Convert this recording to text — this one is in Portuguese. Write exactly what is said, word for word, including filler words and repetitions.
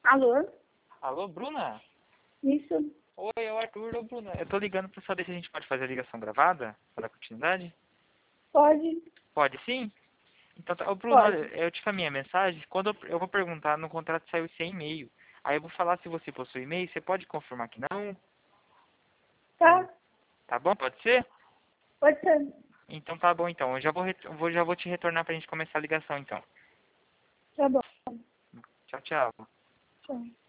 Alô? Alô, Bruna? Isso? Oi, é o Arthur. Ô, Bruna, eu tô ligando pra saber se a gente pode fazer a ligação gravada para dar continuidade. Pode? Pode sim? Então, tá. Ô, Bruno, olha, Pode. eu te encaminhei a mensagem. Quando eu, eu vou perguntar, no contrato saiu sem e-mail. Aí eu vou falar se você possui e-mail. Você pode confirmar que não? Tá? Tá bom? Pode ser? Pode ser. Então tá bom, então. Eu já vou, ret- eu vou, já vou te retornar pra gente começar a ligação, então. Tá bom. Tchau, tchau. Tchau.